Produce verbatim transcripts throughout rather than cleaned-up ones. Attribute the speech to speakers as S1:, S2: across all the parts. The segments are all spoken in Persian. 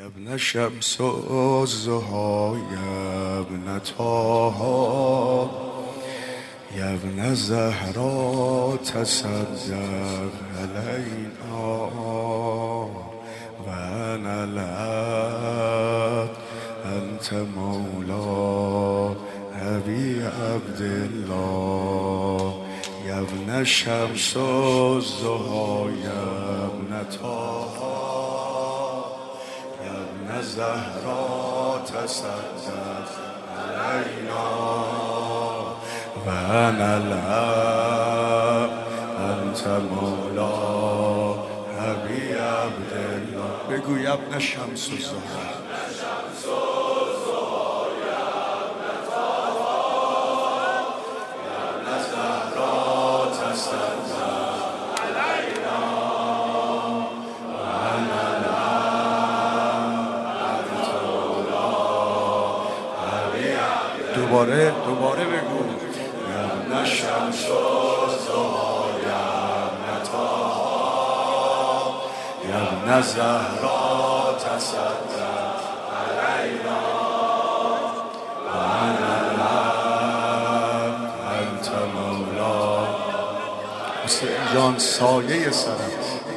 S1: يا ابن شمس الزهى يا ابن طه يا ابن زهرا تصدق علينا وانا لك انت مولا ابي عبد الله يا ابن شمس الزهى يا ابن طه زهرا تصدق علينا وانا لك انت مولا ابي عبد الله. بگو یا ابن شمس الزهى دوباره دوباره بگو یا ابن شمس الزهى یا ابن طه یا ابن زهرا تصدق علینا وانا لك انت مولا. حسین جان سایه سرم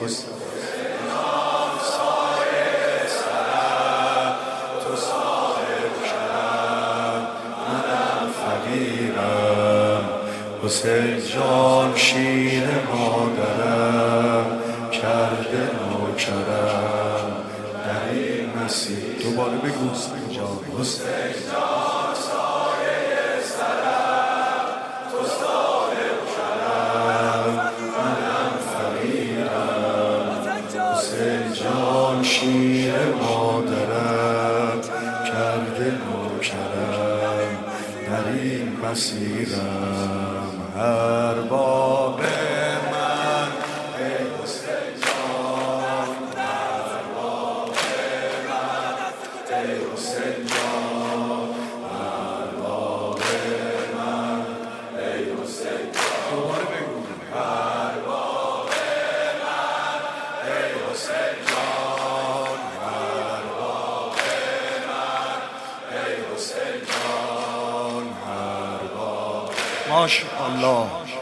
S1: حسین جان شیر مادرم کرده نوکرم در این مسیر. دوباره بگو حسین جان حسین جان سایه سرم تو صاحب کرم منم فقیرم. حسین جان شیر مادرم کرده نوکرم در این مسیرم. ارباب من ای حسین جان ارباب من ای حسین جان ارباب من ای حسین جان. دوباره بگو ارباب من ای حسین جان ارباب من ای حسین جان ارباب. ماشاءالله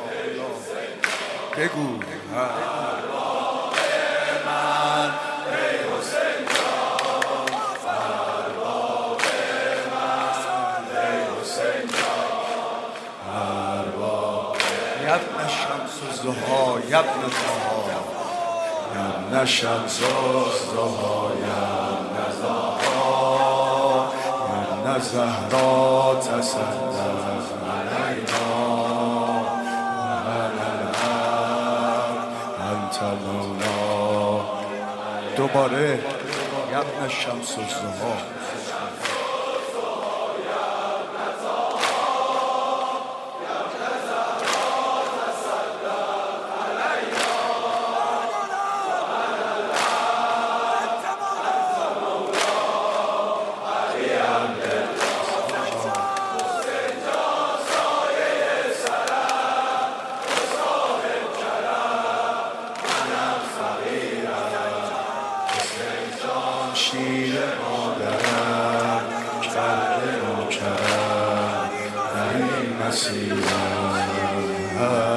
S1: بگو ارباب من ای حسین جان ارباب من ای حسین جان ارباب. یا ابن شمس الزهى یا ابن طه یا ابن شمس الزهى یا ابن طه یا ابن زهرا تصدق علینا مولا. دوباره یا ابن شمس الزهى شیر مادرم کرده نوکرم در این مسیرم.